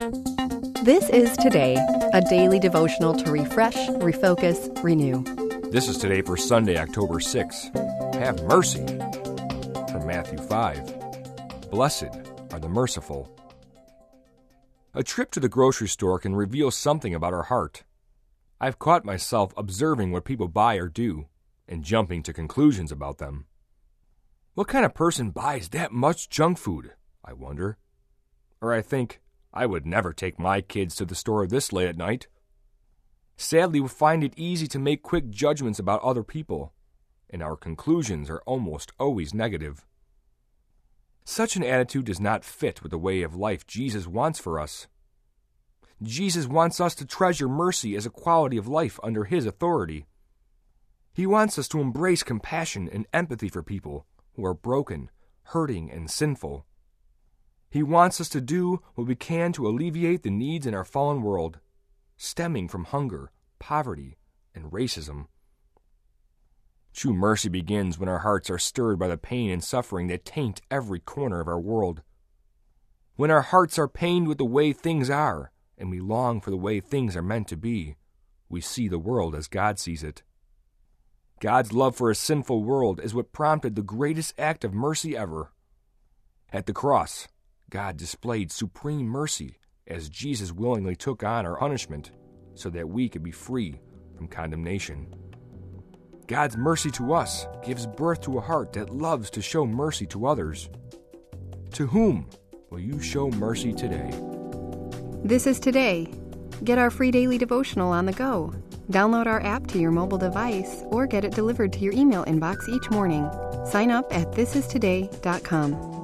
This is Today, a daily devotional to refresh, refocus, renew. This is Today for Sunday, October 6. Have mercy. From Matthew 5. Blessed are the merciful. A trip to the grocery store can reveal something about our heart. I've caught myself observing what people buy or do, and jumping to conclusions about them. What kind of person buys that much junk food, I wonder? Or I think, I would never take my kids to the store this late at night. Sadly, we find it easy to make quick judgments about other people, and our conclusions are almost always negative. Such an attitude does not fit with the way of life Jesus wants for us. Jesus wants us to treasure mercy as a quality of life under His authority. He wants us to embrace compassion and empathy for people who are broken, hurting, and sinful. He wants us to do what we can to alleviate the needs in our fallen world, stemming from hunger, poverty, and racism. True mercy begins when our hearts are stirred by the pain and suffering that taint every corner of our world. When our hearts are pained with the way things are, and we long for the way things are meant to be, we see the world as God sees it. God's love for a sinful world is what prompted the greatest act of mercy ever. At the cross, God displayed supreme mercy as Jesus willingly took on our punishment so that we could be free from condemnation. God's mercy to us gives birth to a heart that loves to show mercy to others. To whom will you show mercy today? This is Today. Get our free daily devotional on the go. Download our app to your mobile device or get it delivered to your email inbox each morning. Sign up at thisistoday.com.